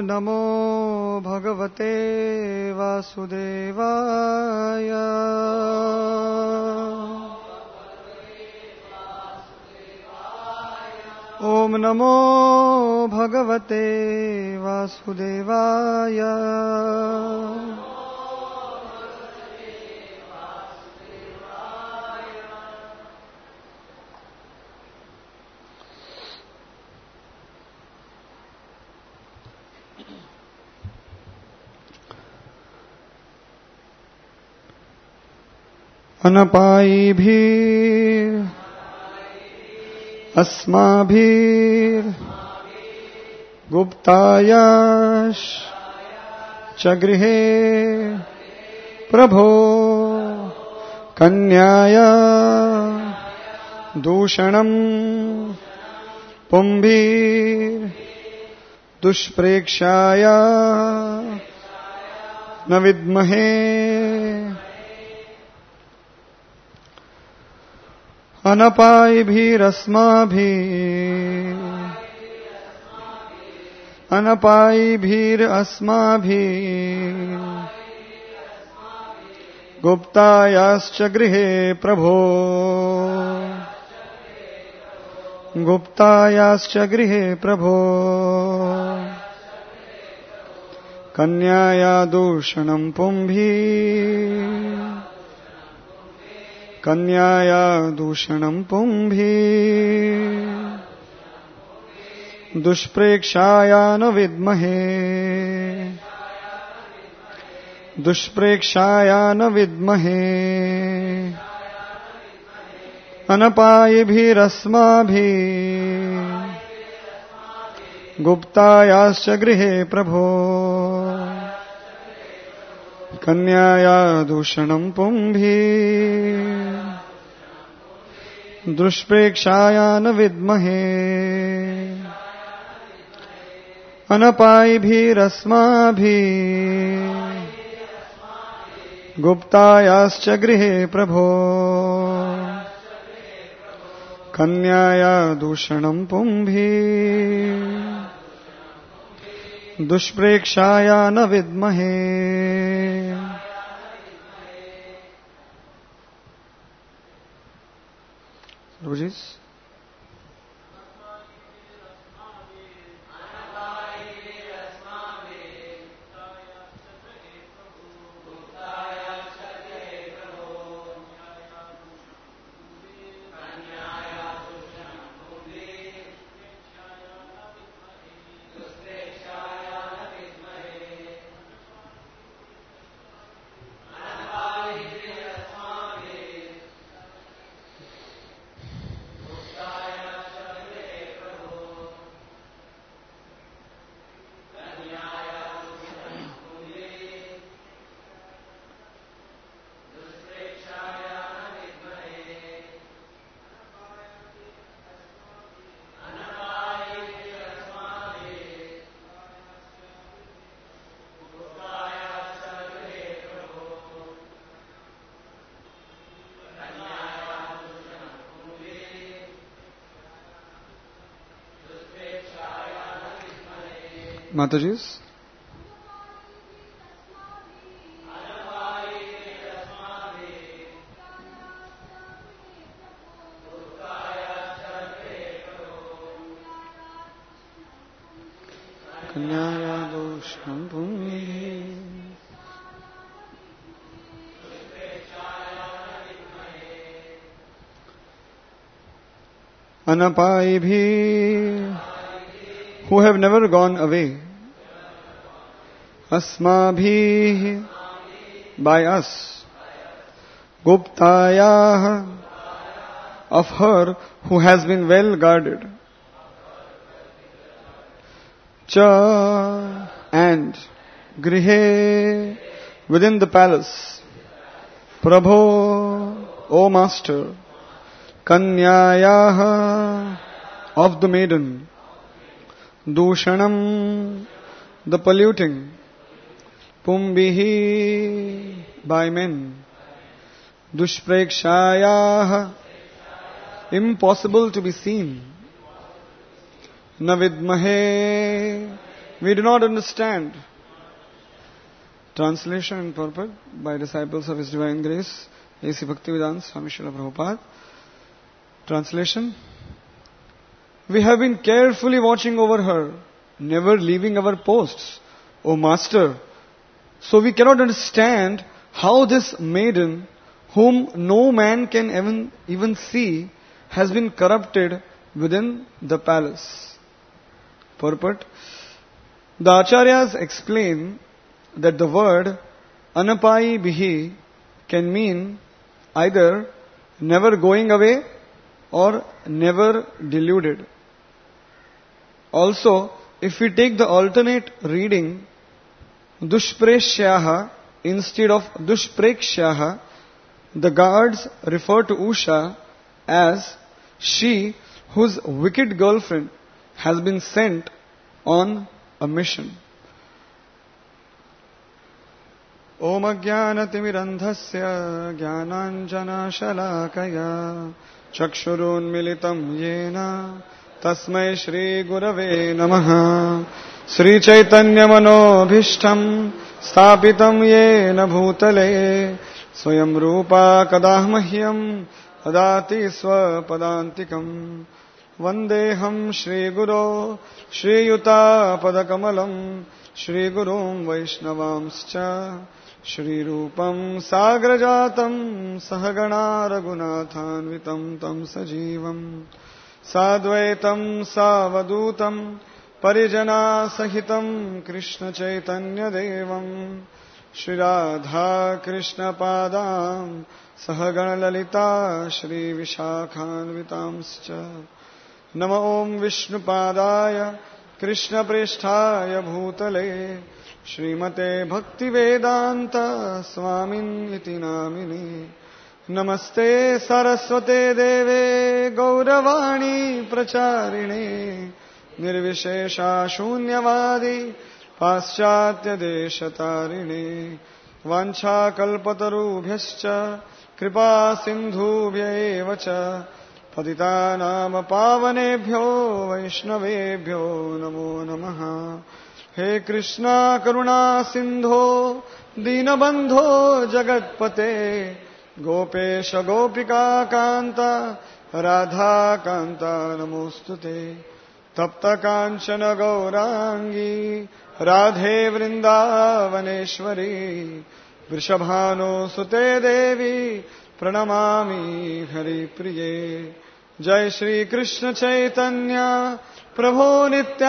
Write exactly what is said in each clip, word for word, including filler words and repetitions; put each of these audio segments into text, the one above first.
नमो भगवते वासुदेवाय। ओम नमो भगवते वासुदेवाय। अनपायिभिः अस्माभिः गुप्तायाश्च गृहे प्रभो कन्याया दूषणम् पुंभिर्दुष्प्रेक्षाया न विद्महे अनपायिभिरस्माभिः अनपायिभिरस्माभिः गुप्तायाश्च गृहे प्रभो गुप्तायाश्च गृहे प्रभो कन्याया दूषणं पुंभिः कन्याया दूषणं पुंभिः दुष्प्रेक्षाया न विद्महे दुष्प्रेक्षाया न विद्महे अनपायिभिरस्माभिः गुप्तायाश्च गृहे प्रभो कन्याया दूषणं पुंभिः दुष्प्रेक्षाया न विद्महे अनपायिभिरस्माभिः गुप्तायाश्च गृहे प्रभो कन्याया दूषणं पुंभिः दुष्प्रेक्षाया न विद्महे Roji's Mataji's कन्याया दूषणं पुंभिः अनपायिभिः who have never gone away, asmabhi, by us, guptayah, of her who has been well guarded, cha, and grihe, within the palace, prabho, O master, kanyayah, of the maiden, Dushanam, the polluting, Pumbihi, by men, Dushprekshayah, impossible to be seen, Navidmahe, We do not understand. Translation and purport by disciples of His Divine Grace, A C Bhaktivedanta Swami Srila Prabhupada. Translation. We have been carefully watching over her, never leaving our posts, O Master. So we cannot understand how this maiden, whom no man can even, even see, has been corrupted within the palace. Purport. The Acharyas explain that the word anapayi bihi can mean either never going away or never deluded. Also, if we take the alternate reading dushpreshyaha instead of dushprekshaha, the guards refer to Usha as she whose wicked girlfriend has been sent on a mission. Om Ajnanatimirandhasya Jnananjana Shalakaya Chakshurun Militam Yena Tasmai Shri Gurave Namaha Sri Chaitanya Manobhishtam Stapitam Yena Bhutale Swayam Rupa Kadahmahyam Adati Swapadantikam Vandeham Shri Guru Shri Yuta Padakamalam Shri Gurum Vaishnavamscha Shri Rupam Sagrajatam Sahagana Raghunathanvitam Tam Sajivam Sadvaitam Savadutam Parijana Sahitam Krishna Chaitanya Devam Shri Radha Krishna Padam Sahagana Lalita Shri Vishakhanvitamscha Nama Om Vishnu Padaya Krishna Presthaya Bhutale Srimate Bhakti Vedanta Swamin Iti Namini Namaste Saraswate Deve Gauravani Pracharine Nirvishesha Shunyavadi Paschatya Deshatarine Vancha Kalpatarubhyascha Kripa Sindhubhya Evacha Patitanam Pavanebhyo Vaishnavebhyo Namo Namaha He Krishna Karuna Sindho Dinabandho Jagatpate Gopesha Gopika Kanta Radha Kanta Namostute Tapta Kanchana Gaurangi Radhe Vrindavaneshwari Vrishabhano Sute Devi Pranamami Hari Priye Jai Shri Krishna Chaitanya Prabhu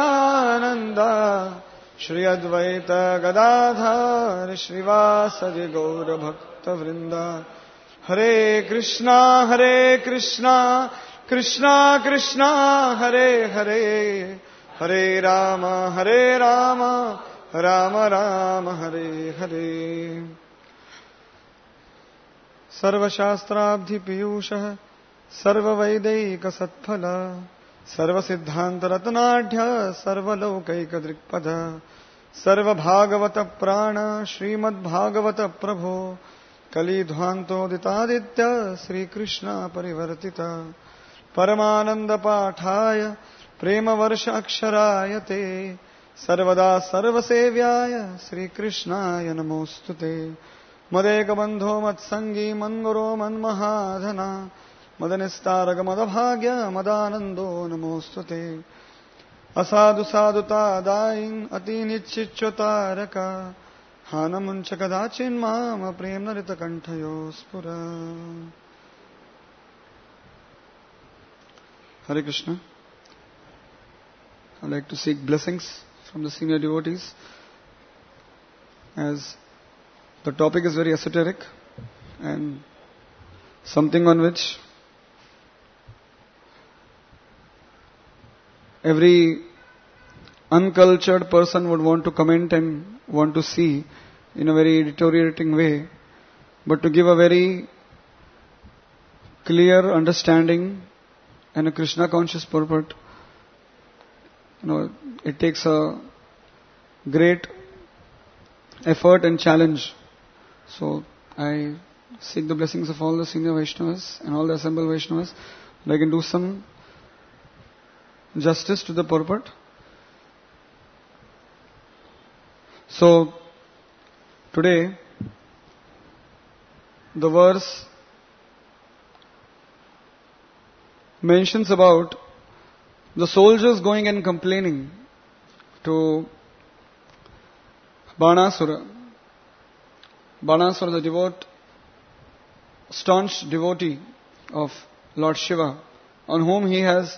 Nityananda Shri Advaita Gadadhar Shrivasadi Gaura Bhakta Vrinda Hare Krishna Hare Krishna Krishna Krishna Hare Hare Hare Rama Hare Rama Rama Rama Hare Hare Sarva Shastrabdhi Piyusha Sarva Vaidaika Satphala Sarva Siddhanta Ratnadhya Sarva Lokaika Drikpada Sarva Bhagavata Prana Srimad Bhagavata Prabho Kali Dhwanto Ditaditya Sri Krishna Parivartita Paramananda Pathaya Prema Varsha Aksharayate Sarvada Sarva Sevyaya Sri Krishnaya Namostute Madeka Bandho Matsangi Manguro Manmahadhana Madanistaraga Madabhagya Madanando Namostute Asadu Saduta Dain Ati Nichichotaraka Hanamunchakadachin Mama Premnarita Kantayospura. Hare Krishna. I'd like to seek blessings from the senior devotees, as the topic is very esoteric and something on which every uncultured person would want to comment and want to see in a very deteriorating way, but to give a very clear understanding and a Krishna conscious purport, you know, it takes a great effort and challenge. So I seek the blessings of all the senior Vaishnavas and all the assembled Vaishnavas that I can do some justice to the purport. So, today, the verse mentions about the soldiers going and complaining to Banasura. Banasura, the devote, staunch devotee of Lord Shiva, on whom he has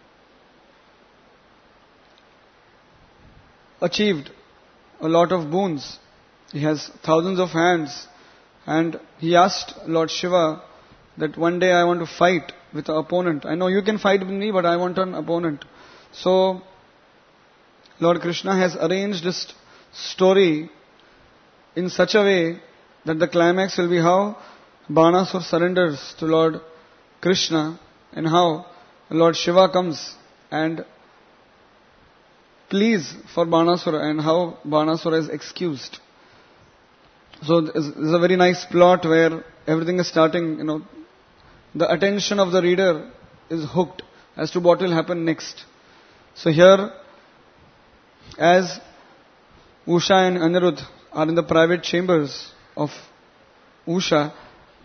achieved a lot of boons. He has thousands of hands, and he asked Lord Shiva that one day I want to fight with an opponent. I know you can fight with me, but I want an opponent. So, Lord Krishna has arranged this story in such a way that the climax will be how Banasur surrenders to Lord Krishna and how Lord Shiva comes and pleads for Banasura and how Banasura is excused. So there's a very nice plot where everything is starting, you know, the attention of the reader is hooked as to what will happen next. So here, as Usha and Anirudh are in the private chambers of Usha,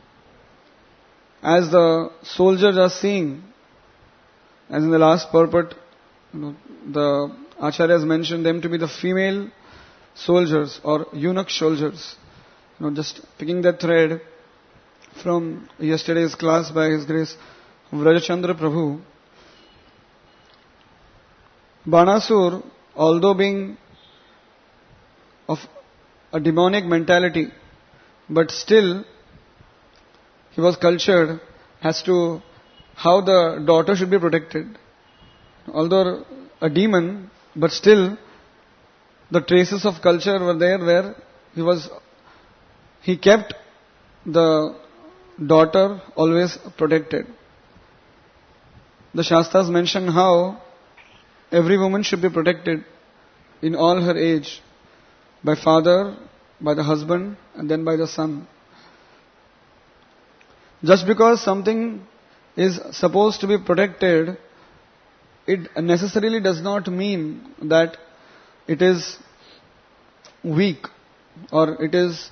as the soldiers are seeing, as in the last purport, you know, the Acharyas mentioned them to be the female soldiers or eunuch soldiers. You know, just picking that thread from yesterday's class by His Grace Vrajachandra Prabhu. Banasur, although being of a demonic mentality, but still he was cultured as to how the daughter should be protected. Although a demon, but still the traces of culture were there where he was, he kept the daughter always protected. The Shastras mention how every woman should be protected in all her age by father, by the husband, and then by the son. Just because something is supposed to be protected, it necessarily does not mean that it is weak or it is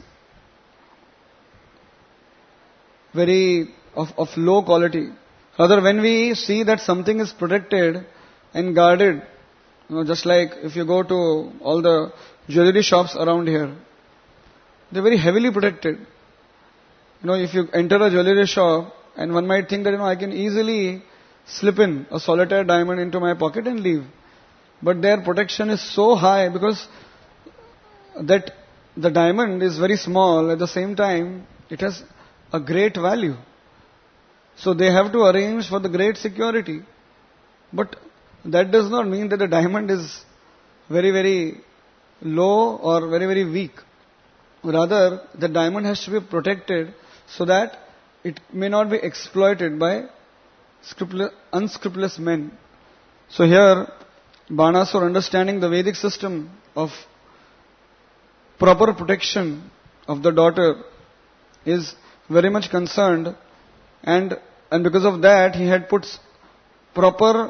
very of, of low quality. Rather, when we see that something is protected and guarded, you know, just like if you go to all the jewelry shops around here, they're very heavily protected. You know, if you enter a jewelry shop, and one might think that, you know, I can easily slip in a solitaire diamond into my pocket and leave. But their protection is so high because that the diamond is very small, at the same time it has a great value. So they have to arrange for the great security. But that does not mean that the diamond is very, very low or very, very weak. Rather, the diamond has to be protected so that it may not be exploited by scrupulous, unscrupulous men. So here, Banasur, understanding the Vedic system of proper protection of the daughter, is very much concerned, and and because of that he had put proper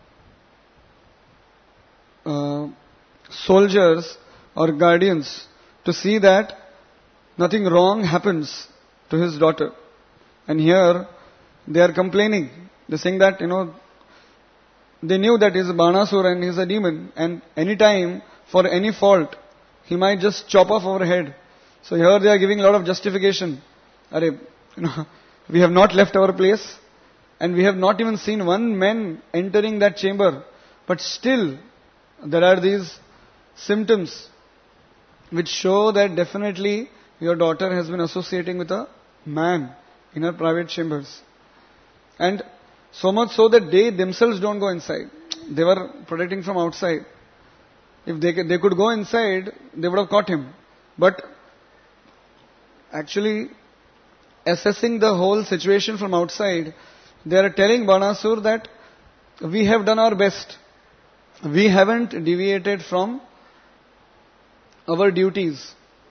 uh, soldiers or guardians to see that nothing wrong happens to his daughter. And here they are complaining. They're saying that, you know, they knew that he's a Banasur and he's a demon, and any time for any fault he might just chop off our head. So here they are giving a lot of justification. Are, you know, we have not left our place, and we have not even seen one man entering that chamber, but still there are these symptoms which show that definitely your daughter has been associating with a man in her private chambers. And so much so that they themselves don't go inside. They were protecting from outside. If they they could go inside, they would have caught him. But actually, assessing the whole situation from outside, they are telling Banasur that we have done our best. We haven't deviated from our duties.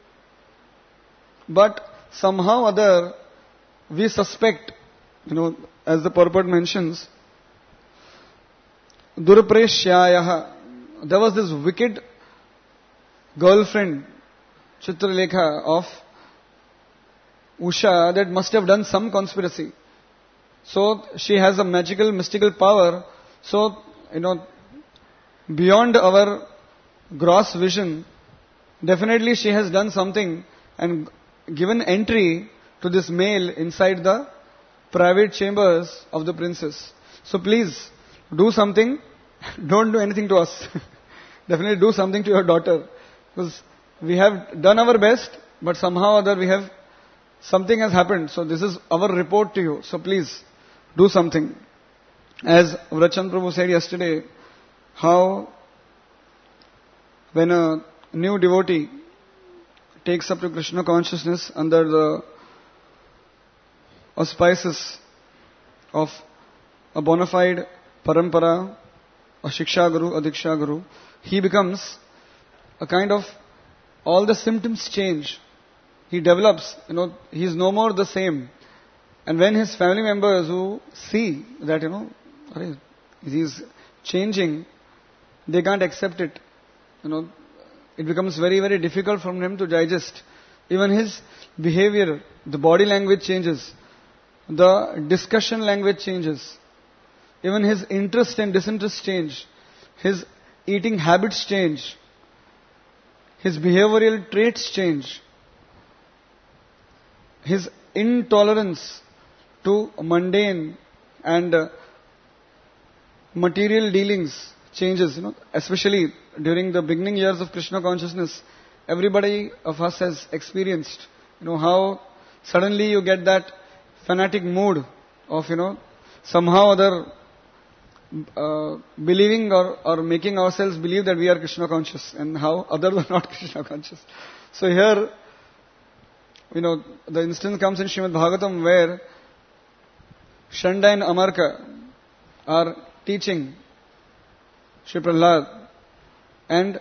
But somehow or other, we suspect, you know, as the purport mentions, Durpreshyayaha, there was this wicked girlfriend, Chitralekha, of Usha, that must have done some conspiracy. So she has a magical, mystical power. So, you know, beyond our gross vision, definitely she has done something and given entry to this male inside the private chambers of the princess. So please, do something. Don't do anything to us. Definitely do something to your daughter. Because we have done our best, but somehow or other we have, something has happened. So this is our report to you. So please, do something. As Vrachand Prabhu said yesterday, how when a new devotee takes up to Krishna consciousness under the auspices of a bona fide parampara, a Shiksha Guru, a Diksha Guru, he becomes a kind of, all the symptoms change. He develops, you know, he is no more the same. And when his family members who see that, you know, he is changing, they can't accept it. You know, it becomes very, very difficult for them to digest. Even his behavior, the body language changes. The discussion language changes. Even his interest and disinterest change. His eating habits change. His behavioral traits change. His intolerance to mundane and uh, material dealings changes, you know, especially during the beginning years of Krishna consciousness. Everybody of us has experienced, you know, how suddenly you get that fanatic mood of, you know, somehow or other uh, believing or, or making ourselves believe that we are Krishna conscious, and how others are not Krishna conscious. So here, you know, the instance comes in Srimad Bhagavatam where Shanda and Amarka are teaching Shri Prahlad, and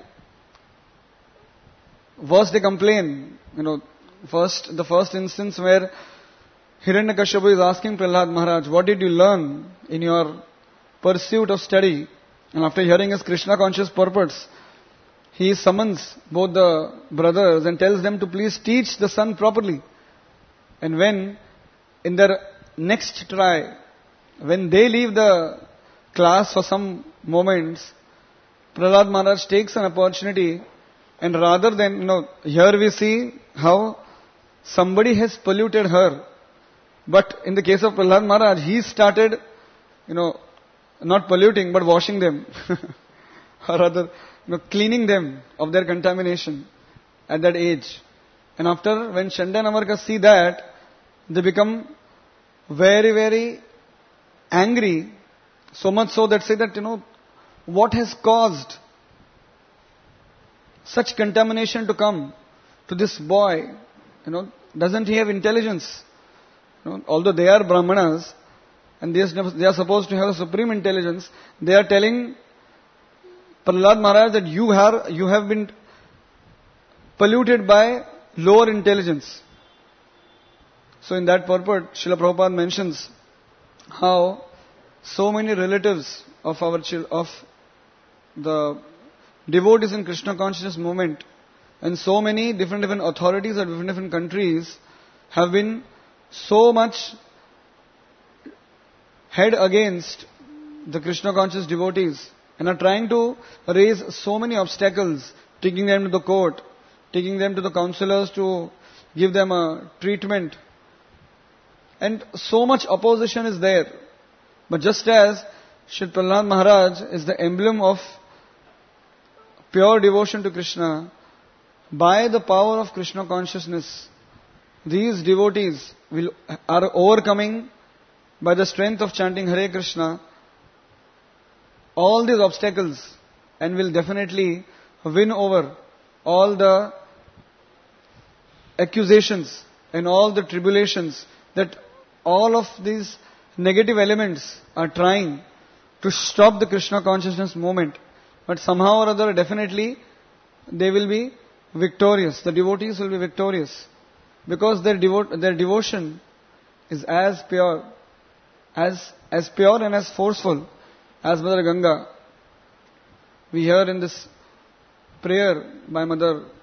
first they complain, you know, first, the first instance where Hiranyakashipu is asking Prahlad Maharaj, what did you learn in your pursuit of study? And after hearing his Krishna conscious purports, he summons both the brothers and tells them to please teach the son properly. And when, in their next try, when they leave the class for some moments, Prahlad Maharaj takes an opportunity, and rather than, you know, here we see how somebody has polluted her. But in the case of Prahlad Maharaj, he started, you know, not polluting but washing them. Or rather, you know, cleaning them of their contamination at that age. And after, when Shanda and Amarka see that, they become very, very angry. So much so that say that, you know, what has caused such contamination to come to this boy? You know, doesn't he have intelligence? You know, although they are Brahmanas and they are, they are supposed to have a supreme intelligence, they are telling Prahlad Maharaj that you have, you have been polluted by lower intelligence. So in that purport, Srila Prabhupada mentions how so many relatives of our of the devotees in Krishna consciousness movement and so many different different authorities of different different countries have been so much head against the Krishna conscious devotees and are trying to raise so many obstacles, taking them to the court, taking them to the counselors to give them a treatment. And so much opposition is there. But just as Shri Prahlad Maharaj is the emblem of pure devotion to Krishna, by the power of Krishna consciousness, these devotees will are overcoming by the strength of chanting Hare Krishna all these obstacles and will definitely win over all the accusations and all the tribulations that all of these negative elements are trying to stop the Krishna consciousness movement. But somehow or other, definitely, they will be victorious. The devotees will be victorious. Because their, devo- their devotion is as pure, as, as pure and as forceful as Mother Ganga. We hear in this prayer by Mother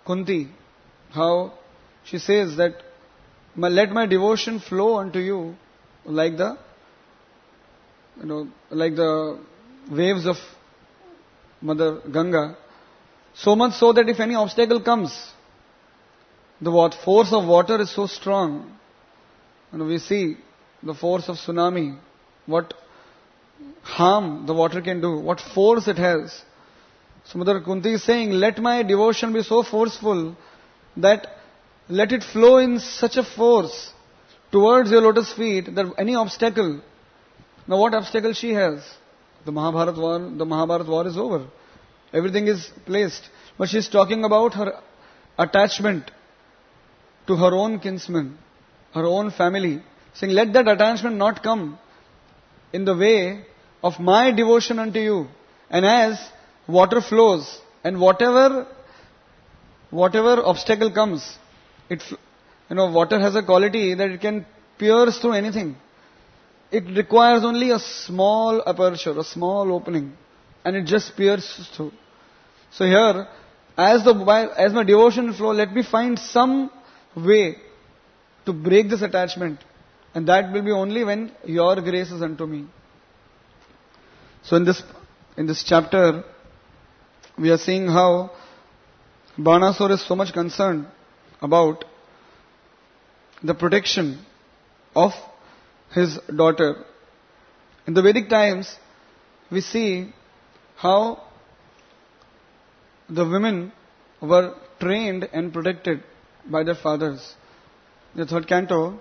Kunti, how she says that, let my devotion flow unto you like the, you know, like the waves of Mother Ganga. So much so that if any obstacle comes, the what force of water is so strong. And we see the force of tsunami, what harm the water can do, what force it has. So Mother Kunti is saying, let my devotion be so forceful that let it flow in such a force towards your lotus feet that any obstacle. Now what obstacle she has? The Mahabharata war, the Mahabharata war is over. Everything is placed. But she is talking about her attachment to her own kinsmen, her own family. Saying, let that attachment not come in the way of my devotion unto you. And as water flows, and whatever, whatever obstacle comes, it, you know, water has a quality that it can pierce through anything. It requires only a small aperture, a small opening, and it just pierces through. So here, as the as my devotion flow, let me find some way to break this attachment, and that will be only when your grace is unto me. So in this in this chapter, we are seeing how Banasura is so much concerned about the protection of his daughter. In the Vedic times, we see how the women were trained and protected by their fathers. In the third canto,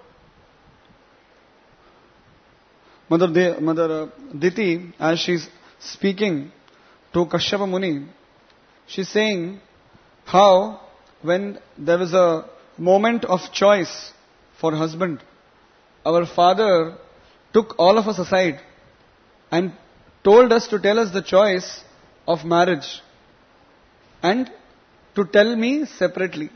Mother, De- Mother uh, Diti, as she is speaking to Kashyapa Muni, she is saying how when there was a moment of choice for husband, our father took all of us aside and told us to tell us the choice of marriage and to tell me separately.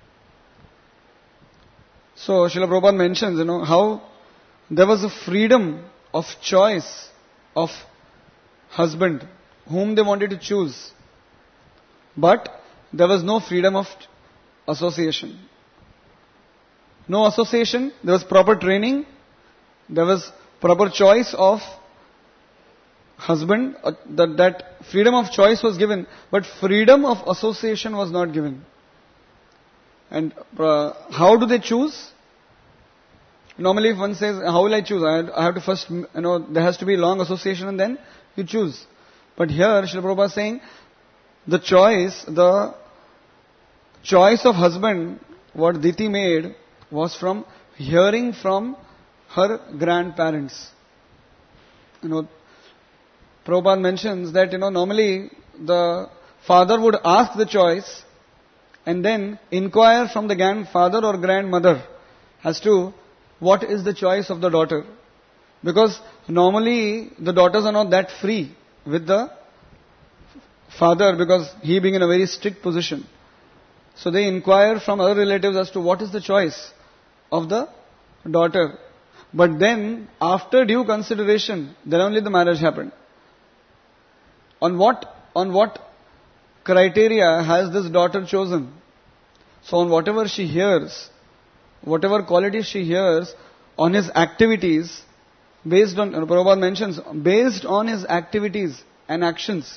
So Srila Prabhupada mentions, you know, how there was a freedom of choice of husband whom they wanted to choose, but there was no freedom of association. No association, there was proper training, there was proper choice of husband, uh, that, that freedom of choice was given, but freedom of association was not given. And uh, how do they choose? Normally if one says, how will I choose? I, I have to first, you know, there has to be long association and then you choose. But here, Srila Prabhupada is saying, the choice, the choice of husband, what Diti made, was from hearing from her grandparents. You know, Prabhupada mentions that, you know, normally the father would ask the choice and then inquire from the grandfather or grandmother as to what is the choice of the daughter. Because normally the daughters are not that free with the father because he being in a very strict position. So they inquire from other relatives as to what is the choice of the daughter. But then, after due consideration, then only the marriage happened. On what, on what criteria has this daughter chosen? So on whatever she hears, whatever qualities she hears, on his activities, based on, Prabhupada mentions, based on his activities and actions,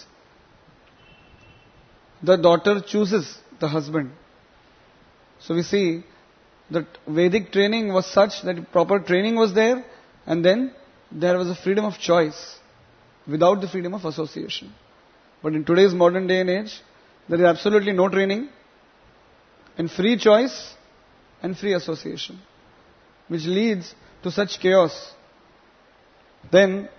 the daughter chooses the husband. So we see that Vedic training was such that proper training was there, and then there was a freedom of choice without the freedom of association. But in today's modern day and age, there is absolutely no training and free choice and free association, which leads to such chaos. Then,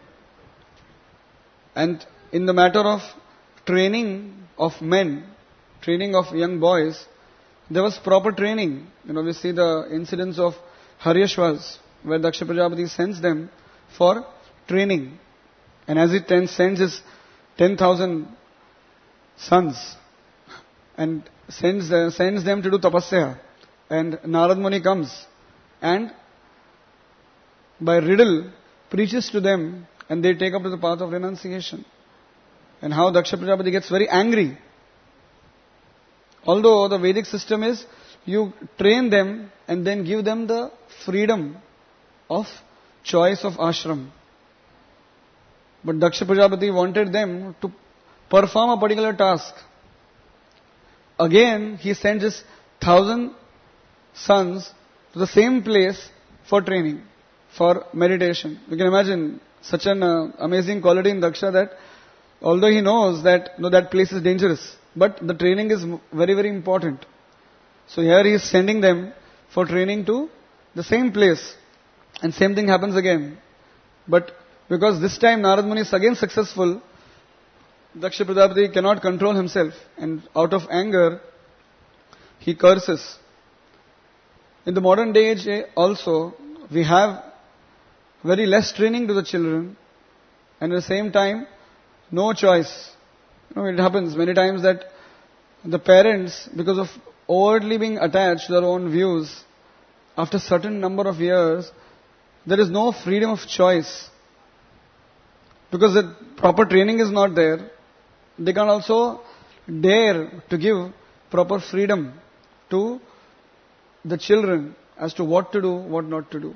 and in the matter of training of men, training of young boys, there was proper training. You know, we see the incidents of Haryashvas, where Daksha Prajapati sends them for training. And as he ten, sends his ten thousand sons and sends, uh, sends them to do tapasya. And Narad Muni comes and by riddle preaches to them and they take up to the path of renunciation. And how Daksha Prajapati gets very angry. Although the Vedic system is, you train them and then give them the freedom of choice of ashram. But Daksha Prajapati wanted them to perform a particular task. Again, he sent his thousand sons to the same place for training, for meditation. You can imagine such an uh, amazing quality in Daksha that although he knows that no, that place is dangerous, but the training is very, very important. So here he is sending them for training to the same place. And same thing happens again. But because this time Narad Muni is again successful, Daksha Prajapati cannot control himself, and out of anger, he curses. In the modern day age also, we have very less training to the children, and at the same time, no choice. You know, it happens many times that the parents, because of overtly being attached to their own views, after a certain number of years, there is no freedom of choice. Because the proper training is not there, they can also dare to give proper freedom to the children as to what to do, what not to do.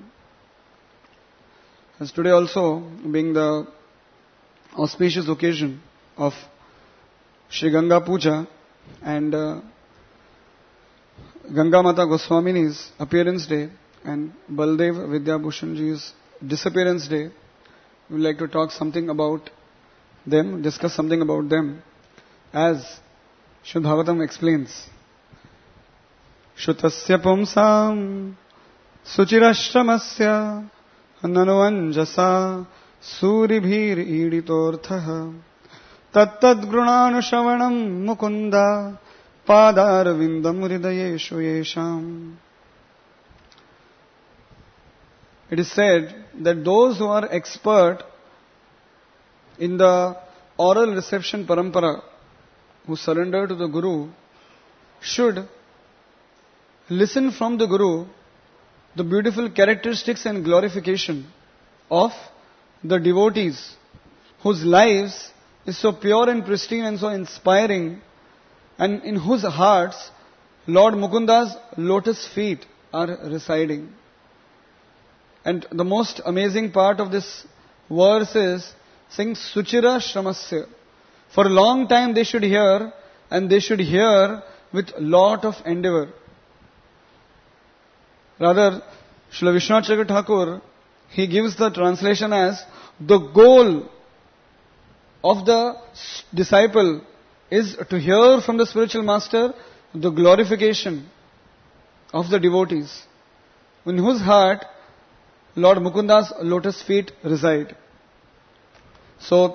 As today also being the auspicious occasion of Shri Ganga Puja and uh, Ganga Mata Goswamini's appearance day and Baldev Vidyabhushan Ji's disappearance day, we would like to talk something about them, discuss something about them, as Srimad Bhagavatam explains. Shutasya pumsam suchirashramasya nanuanjasa suribhir iditorthaha tattad grunanushravanam mukunda padarvindam hridayeshu yesham. It is said that those who are expert in the oral reception parampara, who surrender to the Guru, should listen from the Guru the beautiful characteristics and glorification of the devotees whose lives is so pure and pristine and so inspiring, and in whose hearts Lord Mukunda's lotus feet are residing. And the most amazing part of this verse is saying Suchira Shramasya. For a long time they should hear, and they should hear with lot of endeavor. Rather, Srila Vishwanath Chakravarti Thakur, he gives the translation as the goal of the disciple is to hear from the spiritual master the glorification of the devotees, in whose heart Lord Mukunda's lotus feet reside. So,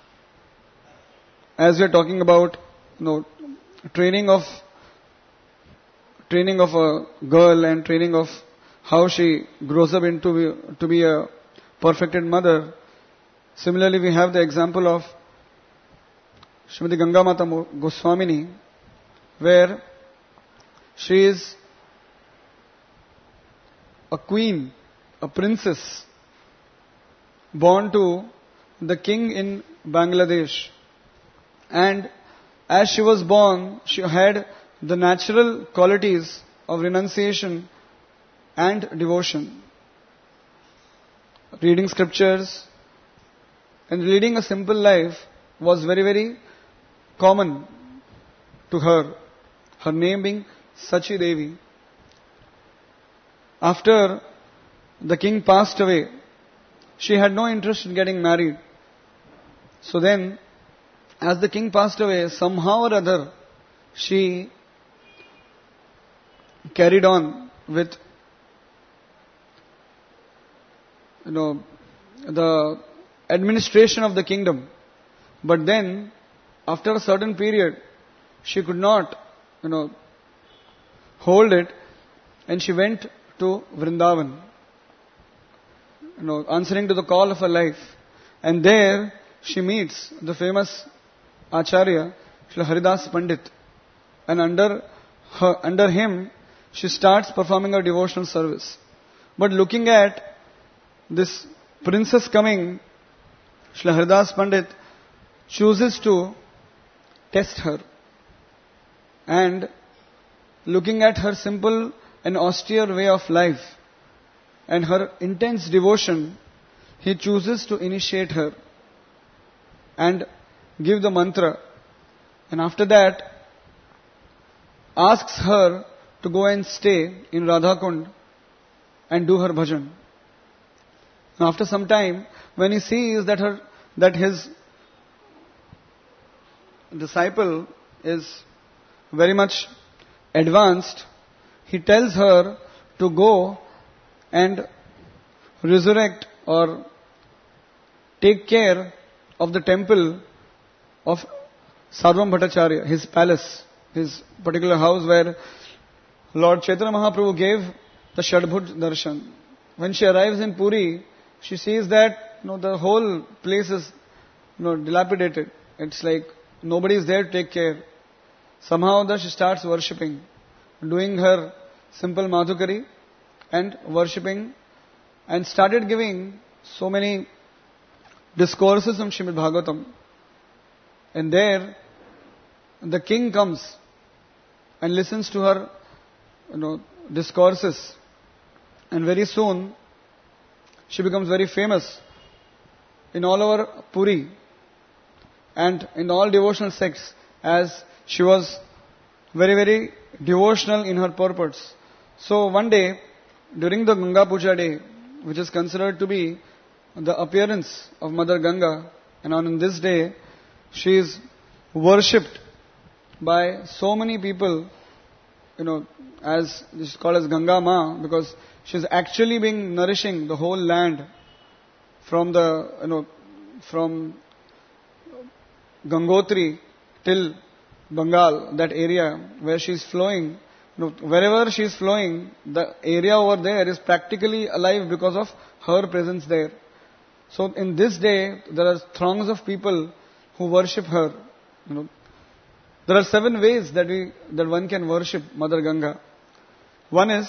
as we are talking about, you know, training of training of a girl and training of how she grows up into be, to be a perfected mother, similarly we have the example of Srimati Ganga Mata Goswamini, where she is a queen, a princess, born to the king in Bangladesh. And as she was born, she had the natural qualities of renunciation and devotion. Reading scriptures and leading a simple life was very, very common to her. Her name being Sachi Devi. After the king passed away, she had no interest in getting married. So then, as the king passed away, somehow or other, she carried on with, you know, the administration of the kingdom. But then, after a certain period, she could not, you know, hold it, and she went to Vrindavan, you know, answering to the call of her life. And there she meets the famous Acharya, Srila Haridas Pandit. And under her, under him, she starts performing her devotional service. But looking at this princess coming, Srila Haridas Pandit chooses to test her. And looking at her simple and austere way of life and her intense devotion, he chooses to initiate her and give the mantra. And after that, asks her to go and stay in Radhakund and do her bhajan. And after some time, when he sees that her, that his disciple is very much advanced, he tells her to go and resurrect or take care of the temple of Sarvam Bhattacharya, his palace, his particular house where Lord Chaitanya Mahaprabhu gave the Shadbhuj darshan. When she arrives in Puri, she sees that you know, the whole place is you know, dilapidated. It's like nobody is there to take care. Somehow that she starts worshipping, doing her simple madhukari and worshipping, and started giving so many discourses on Srimad Bhagavatam. And there, the king comes and listens to her, you know, discourses. And very soon, she becomes very famous in all over Puri and in all devotional sects, as she was very, very devotional in her purports. So one day, during the Ganga Puja day, which is considered to be the appearance of Mother Ganga, and on this day, she is worshipped by so many people, you know, as this is called as Ganga Ma, because she is actually being nourishing the whole land from the, you know, from Gangotri till Bengal, that area where she is flowing. You know, wherever she is flowing, the area over there is practically alive because of her presence there. So in this day, there are throngs of people who worship her. You know, there are seven ways that we that one can worship Mother Ganga. One is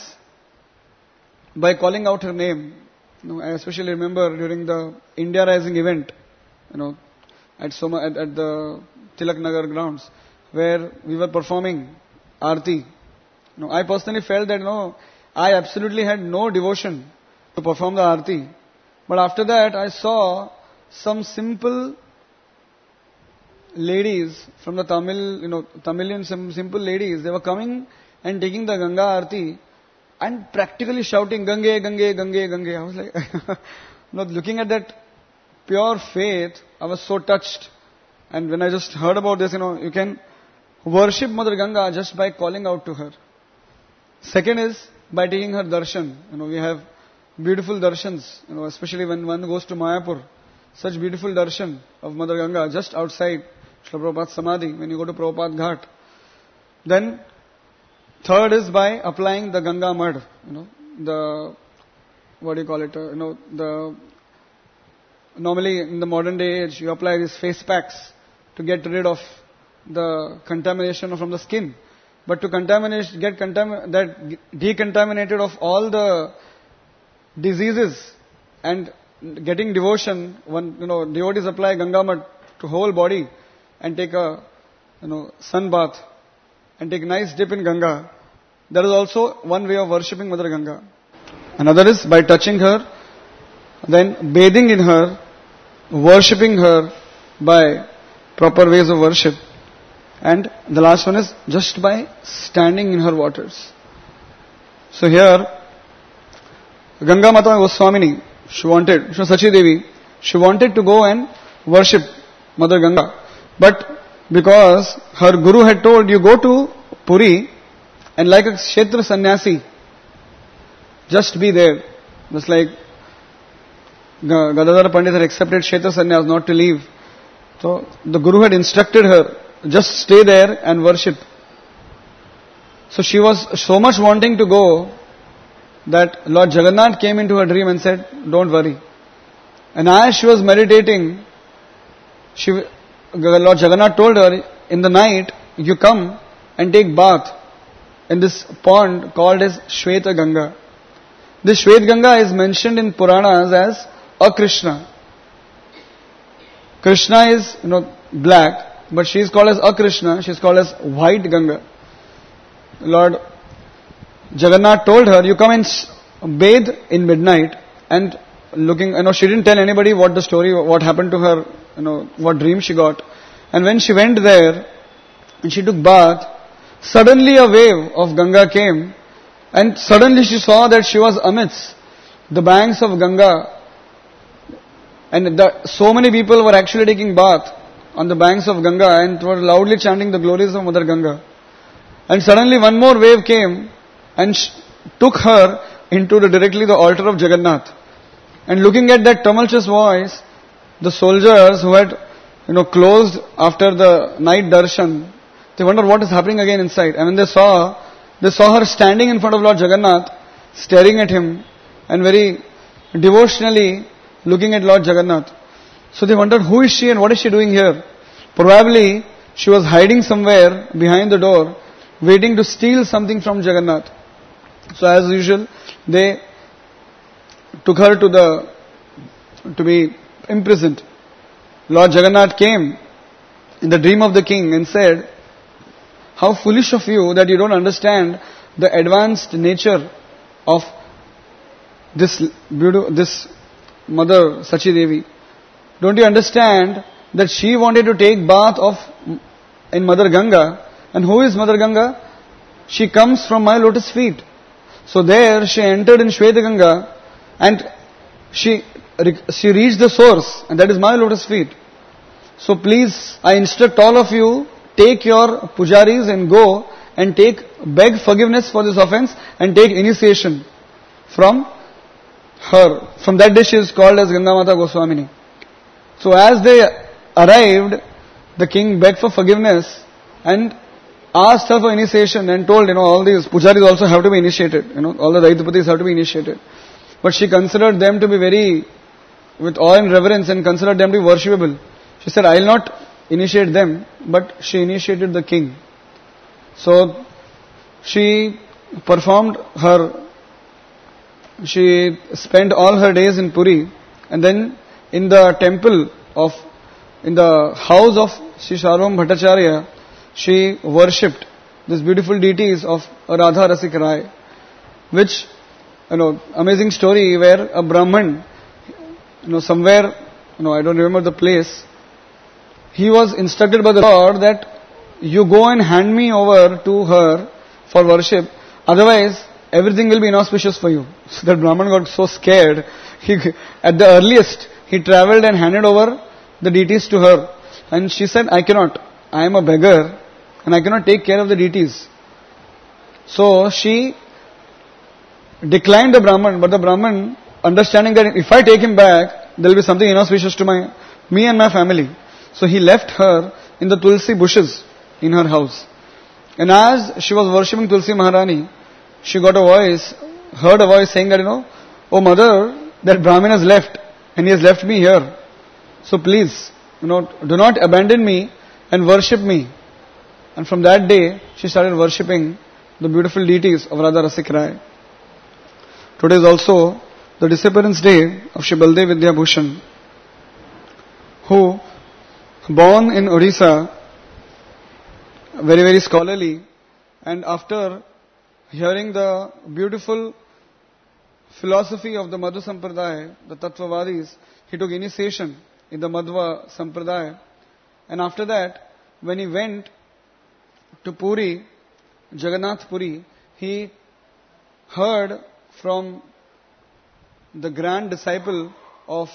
by calling out her name. You know, I especially remember during the India Rising event, you know, at Soma, at, at the Tilak Nagar grounds, where we were performing Aarti. You know, I personally felt that, you know, I absolutely had no devotion to perform the Aarti. But after that, I saw some simple ladies from the Tamil, you know, Tamilian some simple ladies. They were coming and taking the Ganga Aarti and practically shouting, Gange, Gange, Gange, Gange. I was like, you know, looking at that pure faith, I was so touched. And when I just heard about this, you know, you can worship Mother Ganga just by calling out to her. Second is by taking her darshan. You know, we have beautiful darshans, you know, especially when one goes to Mayapur. Such beautiful darshan of Mother Ganga just outside Srila Prabhupada Samadhi when you go to Prabhupada Ghat. Then, third is by applying the Ganga mud. You know, the, what do you call it, uh, you know, the, normally in the modern day age, you apply these face packs to get rid of the contamination from the skin. But to contaminate, get contam- that decontaminated of all the diseases and getting devotion, one, you know, devotees apply Ganga mud to whole body and take a, you know, sun bath and take a nice dip in Ganga. There is also one way of worshipping Mother Ganga. Another is by touching her, then bathing in her, worshipping her by proper ways of worship. And the last one is just by standing in her waters. So here, Ganga Mata Goswamini, she wanted, she was Sachi Devi, she wanted to go and worship Mother Ganga. But because her guru had told, you go to Puri and like a Kshetra sannyasi, just be there. Just like Gadadhar Pandit had accepted Kshetra sannyas not to leave. So the guru had instructed her, just stay there and worship. So she was so much wanting to go that Lord Jagannath came into her dream and said, don't worry. And as she was meditating, she, Lord Jagannath told her, in the night, you come and take bath in this pond called as Shweta Ganga. This Shweta Ganga is mentioned in Puranas as a Krishna. Krishna is, you know, black, but she is called as a Krishna, she is called as white Ganga. Lord Jagannath told her, you come and bathe in midnight, and looking, you know, she didn't tell anybody what the story, what happened to her, you know, what dream she got. And when she went there and she took bath, suddenly a wave of Ganga came, and suddenly she saw that she was amidst the banks of Ganga, and the, so many people were actually taking bath on the banks of Ganga and were loudly chanting the glories of Mother Ganga. And suddenly one more wave came and sh- took her into the, directly the altar of Jagannath. And looking at that tumultuous voice, the soldiers who had, you know, closed after the night darshan, they wondered what is happening again inside. And when they saw, they saw her standing in front of Lord Jagannath, staring at him and very devotionally looking at Lord Jagannath. So they wondered, who is she and what is she doing here? Probably she was hiding somewhere behind the door, waiting to steal something from Jagannath. So as usual, they took her to the to be imprisoned. Lord Jagannath came in the dream of the king and said, how foolish of you that you don't understand the advanced nature of this beautiful, this Mother Sachi Devi. Don't you understand that she wanted to take bath of in Mother Ganga? And who is Mother Ganga? She comes from my lotus feet. So there she entered in Shweta Ganga and she she reached the source, and that is my lotus feet. So please, I instruct all of you, take your pujaris and go and take, beg forgiveness for this offense and take initiation from her. From that day she is called as Ganga Mata Goswamini. So as they arrived, the king begged for forgiveness and asked her for initiation and told, you know, all these pujaris also have to be initiated. You know, all the Daitapatis have to be initiated. But she considered them to be very, with awe and reverence, and considered them to be worshipable. She said, I will not initiate them, but she initiated the king. So she performed her, she spent all her days in Puri, and then in the temple of, in the house of Sri Sarvam Bhattacharya, she worshipped these beautiful deities of Radha Rasik Rai, which, you know, amazing story where a Brahman, you know, somewhere, you know, I don't remember the place, he was instructed by the Lord that you go and hand me over to her for worship, otherwise everything will be inauspicious for you. So that Brahman got so scared, he, at the earliest, he travelled and handed over the deities to her. And she said, I cannot, I am a beggar and I cannot take care of the deities. So she declined the Brahman, but the Brahman, understanding that if I take him back, there will be something inauspicious to my me and my family. So he left her in the Tulsi bushes in her house. And as she was worshipping Tulsi Maharani, she got a voice, heard a voice saying that, you know, oh mother, that Brahmin has left and he has left me here. So please, you know, do not abandon me and worship me. And from that day, she started worshipping the beautiful deities of Radha Rasik Rai. Today is also the disappearance day of Shri Baldev Vidya Bhushan, who, born in Odisha, very, very scholarly, and after hearing the beautiful philosophy of the Madhva Sampradaya, the Tattvavadis, he took initiation in the Madhva Sampradaya. And after that, when he went to Puri, Jagannath Puri, he heard from the grand disciple of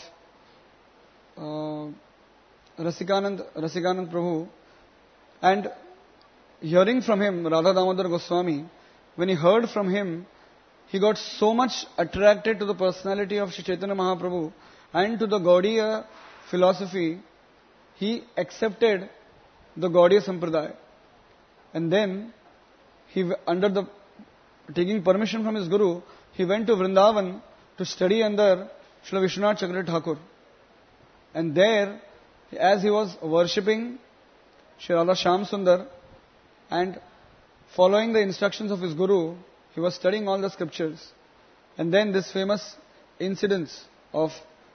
uh, Rasikanand, Rasikanand Prabhu, and hearing from him, Radha Damodar Goswami, when he heard from him, he got so much attracted to the personality of Shri Chaitanya Mahaprabhu and to the Gaudiya philosophy, he accepted the Gaudiya Sampradaya. And then, he under the taking permission from his Guru, he went to Vrindavan to study under Srila Vishwanath Chakravarti Thakur. And there, as he was worshipping Sri Radha Shyam Sundar and following the instructions of his Guru, he was studying all the scriptures. And then this famous incidents of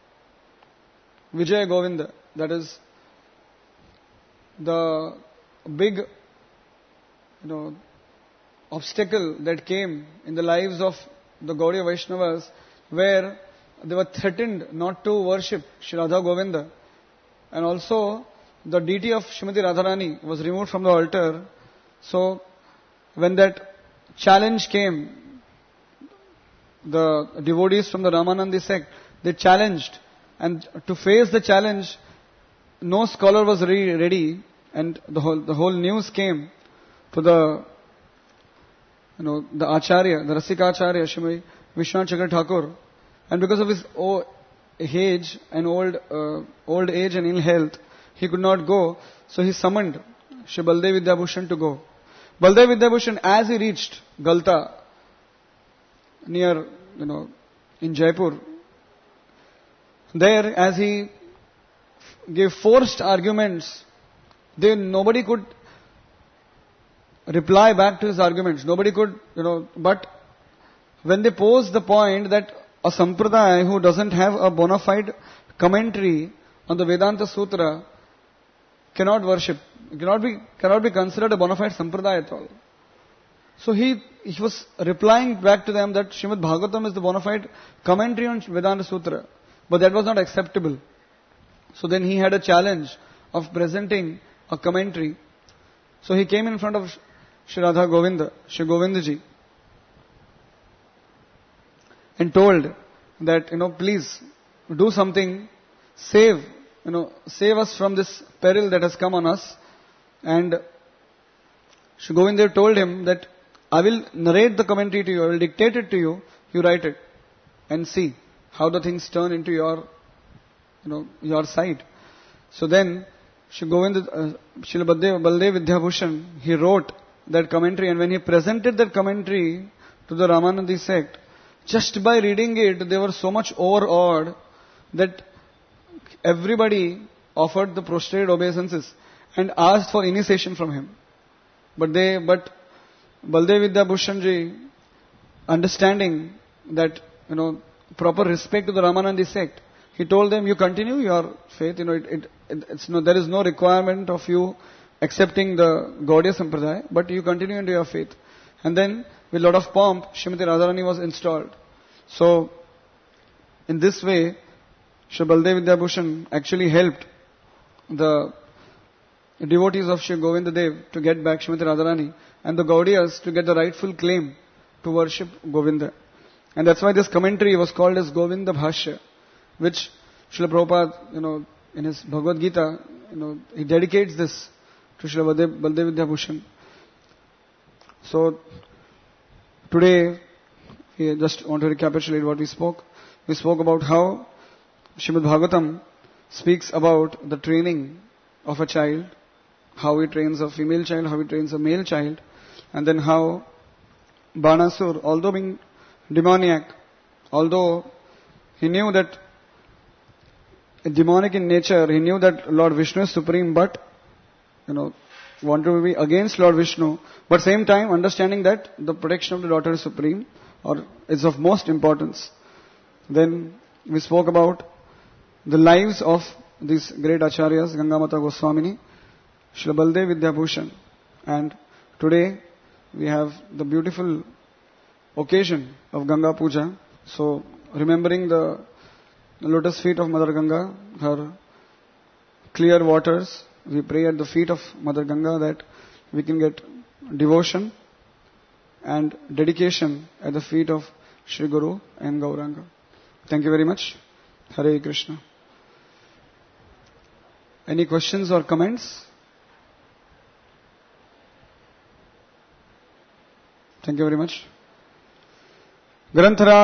Vijaya Govinda, that is the big, you know, obstacle that came in the lives of the Gaudiya Vaishnavas, where they were threatened not to worship Shri Radha Govinda, and also the deity of Srimati Radharani was removed from the altar. So when that challenge came, the devotees from the Ramanandi sect, they challenged, and to face the challenge, no scholar was re- ready, and the whole the whole news came to the you know the Acharya, the Rasika Acharya, Shrimati Vishwanath Chakra Thakur, and because of his old age and old uh, old age and ill health, he could not go. So he summoned Shri Baldev Vidyabhushan to go. Baldev Vidyabhushan, as he reached Galta, near you know in Jaipur, there as he gave forced arguments, they nobody could reply back to his arguments. Nobody could, you know, but when they posed the point that a sampradaya who doesn't have a bona fide commentary on the Vedanta Sutra cannot worship, cannot be, cannot be considered a bona fide sampradaya at all. So he, he was replying back to them that Srimad Bhagavatam is the bona fide commentary on Vedanta Sutra, but that was not acceptable. So then he had a challenge of presenting a commentary. So he came in front of Shri Radha Govinda, Shri Govindaji, and told that, you know, please do something, save, you know, save us from this peril that has come on us. And Shri Govinda told him that I will narrate the commentary to you, I will dictate it to you, you write it, and see how the things turn into your, you know, your side. So then, Shri Govinda, uh, Shri Baldev, Baldev Vidyabhushan, he wrote that commentary, and when he presented that commentary to the Ramanandi sect, just by reading it, they were so much overawed that everybody offered the prostrate obeisances and asked for initiation from him. But they, but Baldev Vidyabhushanji, understanding that, you know, proper respect to the Ramanandi sect, he told them, you continue your faith, you know, it, it, it, it's no, there is no requirement of you accepting the Gaudiya Sampradaya, but you continue into your faith. And then, with a lot of pomp, Srimati Radharani was installed. So, in this way, Shri Baldev Vidyabhushan actually helped the devotees of Shri Govinda Dev to get back Srimati Radharani, and the Gaudiyas to get the rightful claim to worship Govinda. And that's why this commentary was called as Govinda Bhashya, which Srila Prabhupada, you know, in his Bhagavad Gita, you know, he dedicates this to Srila Baldev, Baldev Vidyabhushan. So, today, we just want to recapitulate what we spoke. We spoke about how Srimad Bhagavatam speaks about the training of a child, how he trains a female child, how he trains a male child, and then how Banasur, although being demoniac, although he knew that demonic in nature, he knew that Lord Vishnu is supreme, but, you know, wanted to be against Lord Vishnu, but same time understanding that the protection of the daughter is supreme, or is of most importance. Then we spoke about the lives of these great acharyas, Gangamata Goswamini, Shri Baldev Vidyabhushan, and today we have the beautiful occasion of Ganga Puja. So, remembering the lotus feet of Mother Ganga, her clear waters, we pray at the feet of Mother Ganga that we can get devotion and dedication at the feet of Shri Guru and Gauranga. Thank you very much. Hare Krishna. Any questions or comments? Thank you very much. Granthara